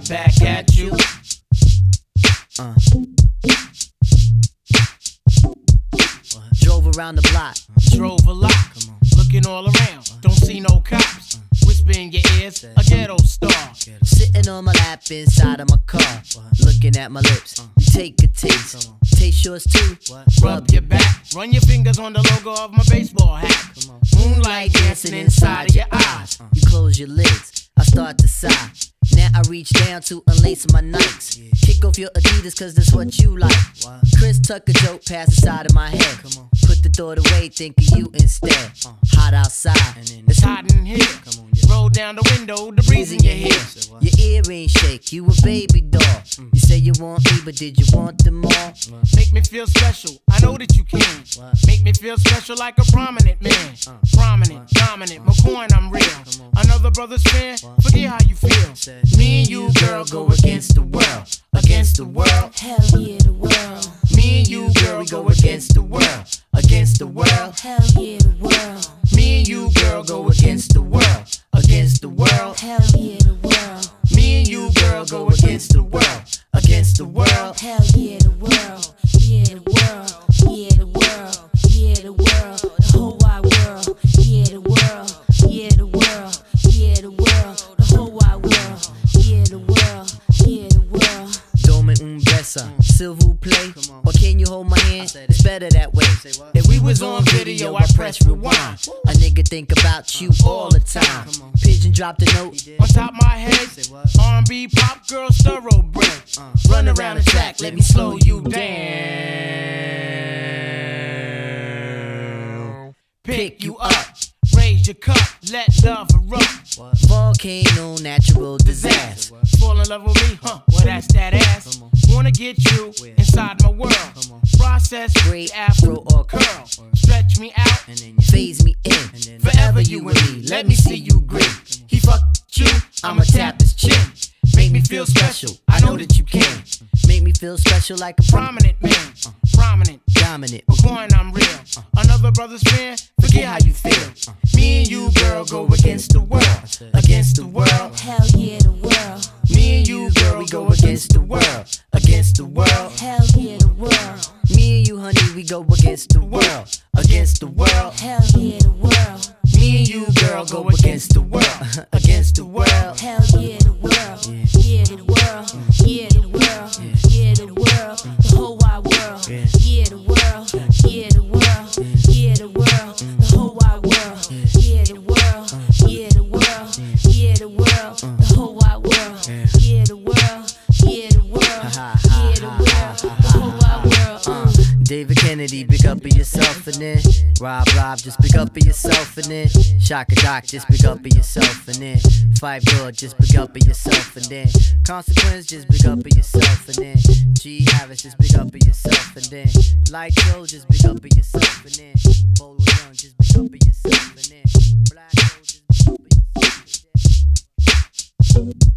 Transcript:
right back at you. Drove around the block. Drove a lot, looking all around, don't see no cops. Whisper in your ears, a ghetto star. Sitting on my lap inside of my car, looking at my lips. You take a taste, taste yours too. Rub your back, run your fingers on the logo of my baseball hat. Moonlight dancing inside of your eyes. You close your lids, I start to sigh. Now I reach down to unlace my Nikes. Kick off your Adidas cause that's what you like. Chris Tucker joke passed inside of my head. Put the thought away, think of you instead. Hot outside, It's hot in here. Roll down the window, the breeze in your hair. your earrings shake, you a baby doll. You say you want me, but did you want them all? Make me feel special, I know that you can. Make me feel special like a prominent man. Prominent, dominant, McCoy, I'm real. Another brother's fan, forget how you feel. Me and you, girl, go against the world. Against the world. Hell yeah, the world. Me and you, girl, we go against the world. Against the world. Hell yeah, the world. Me and you, girl, go against the world. Against the world. Hell yeah, the world. Me and you, girl, go against the world. Against the world. Hell yeah, the world. Yeah, the world. Yeah, the world. Yeah, the world. The whole wide world. Yeah, the world. Yeah, the world. Yeah, the world. The whole wide world. Yeah, the world. Yeah, the world. Dome un besa, s'il vous plaît. Or can you hold my hand? It's better that way. If we was on video, I press rewind. A nigga think about you all the time. Pigeon dropped a note. On top of my head, R&B pop girls thoroughbred. Run around the track, let me slow you down. Pick you up, raise your cup, let love erupt. Volcano, natural disaster. Fall in love with me, huh? Well, that's that ass. Wanna get you inside my world. Process, Braid, afro, or curl. Stretch me out, Phase me in. forever you and me. Let me see you grin. He fucked you, I'ma tap his chin. Make me feel special, I know that you can. Make me feel special like a Prominent man, prominent, dominant. McCoy, I'm real. Another brother's friend, forget how you feel. Me and you, girl, go against the world. Against the world. Hell yeah, the world. Me and you, girl, we go against the world. Against the world. Hell yeah, the world. Me and you, honey, we go against the world. Against the world. Hell yeah, the world. Me and you, girl, go against the world. Against the world. Hell yeah, the world. Yeah, the world. Yeah, the world. Yeah, the world. The whole wide world. Yeah, the world. Yeah, the world. Yeah, the world. The whole wide world. Yeah, the world. Yeah, the world. Yeah, the world. The whole wide world. Yeah, the world. Yeah, the world. Yeah, the world. The whole wide world. David Kennedy, big up of yourself and then Rob, just big up of yourself and then Shaka Doc, just big up of yourself and then Five Door, just big up of yourself and then Consequence, just big up of yourself and then G Harris, just big up of yourself and then Light Joe, just big up of yourself and then Bolo Young, just big up of yourself and then Black Joe, just big up of yourself and then